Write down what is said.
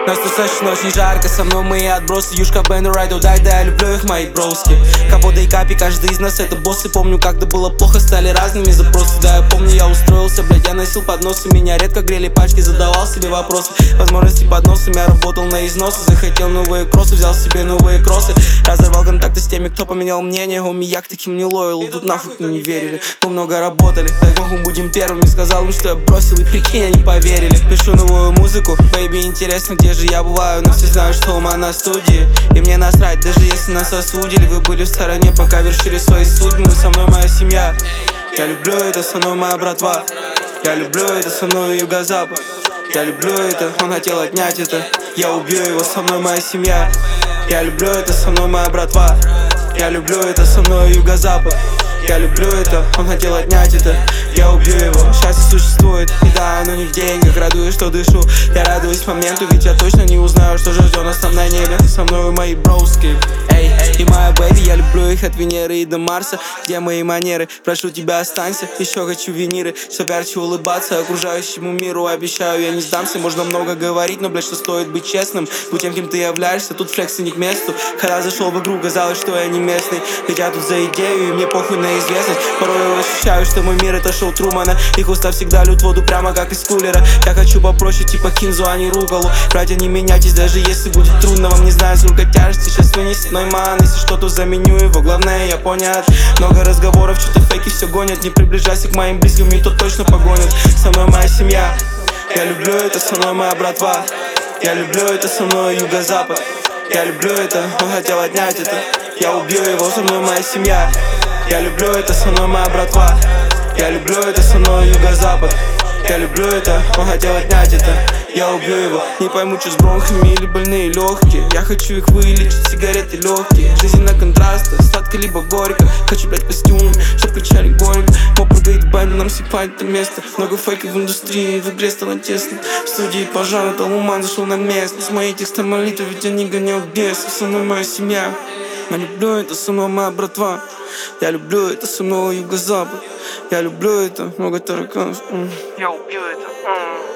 Нас достаточно очень жарко, со мной мои отбросы. Юшка, Бен, Райдо, дай, да, я люблю их, мои броски. Капода и Капи, каждый из нас это боссы. Помню, когда было плохо, стали разными запросы. Да, я помню, я устроился, блядь, я носил подносы. Меня редко грели пачки, задавал себе вопросы. Возможности подносом, я работал на износы. Захотел новые кроссы, взял себе новые кроссы. Разорвал контакты с теми, кто поменял мнение. Я к таким не лоял, тут нахуй не верили. Мы много работали, дай бог мы будем первыми. Сказал им, что я бросил, и прикинь, они поверили. Пишу новую музыку, бэйби, интересно, где же я бываю. Но все знают, что ума на студии. И мне насрать, даже если нас осудили. Вы были в стороне, пока вершили свои судьбы. Вы со мной моя семья. Я люблю это, со мной моя братва. Я люблю это, со мной юго-запад. Я люблю это, он хотел отнять это. Я убью его, со мной моя семья. Я люблю это, со мной моя братва. Я люблю это, со мной юго-запад. Я люблю это, он хотел отнять это. Я убью его, счастье существует. И да, оно не в деньгах, радуюсь, что дышу. Я радуюсь моменту, ведь я точно не узнаю, что же ждет нас там на небе. Со мной мои броски, эй, и моя бэйби. Я люблю их от Венеры и до Марса. Где мои манеры? Прошу тебя, останься. Еще хочу виниры, чтоб ярче улыбаться окружающему миру. Обещаю, я не сдамся. Можно много говорить, но, блядь, что стоит быть честным. Будь тем, кем ты являешься, тут флексы не к месту. Когда зашел в игру, казалось, что я не местный. Ведь я тут за идею, и мне похуй на известность. Порой я ощущаю, что мой мир это шоу Трумана. Их уста всегда льют воду прямо как из кулера. Я хочу попроще, типа Кинзу, а не Ругалу. Братья, не меняйтесь, даже если будет трудно. Вам не знаю, сколько тяжести сейчас вынесет Нойман. Если что-то заменю его, главное я понят. Много разговоров, что-то фейки все гонят. Не приближайся к моим близким, и то точно погонят. Со мной моя семья. Я люблю это, со мной моя братва. Я люблю это, со мной юго-запад. Я люблю это, он хотел отнять это. Я убью его, со мной моя семья. Я люблю это, со мной моя братва. Я люблю это, со мной юго-запад. Я люблю это, он хотел отнять это. Я убью его. Не пойму, что с бронхами или больные легкие. Я хочу их вылечить, сигареты легкие. Жизнь на контрастах, сладко либо горько. Хочу, блять, костюм, чтоб кричали горько. Моп прыгает банда, нам сипает это место. Много фейков в индустрии, в игре стало тесно. В студии пожар, Талуман зашел на место. С моей текста молитвы, ведь они гонял бесов. Со мной моя семья. Я люблю это, со мной моя братва. Я люблю это, со мной юго-запад. Я люблю это, много тараканов. Я убью это.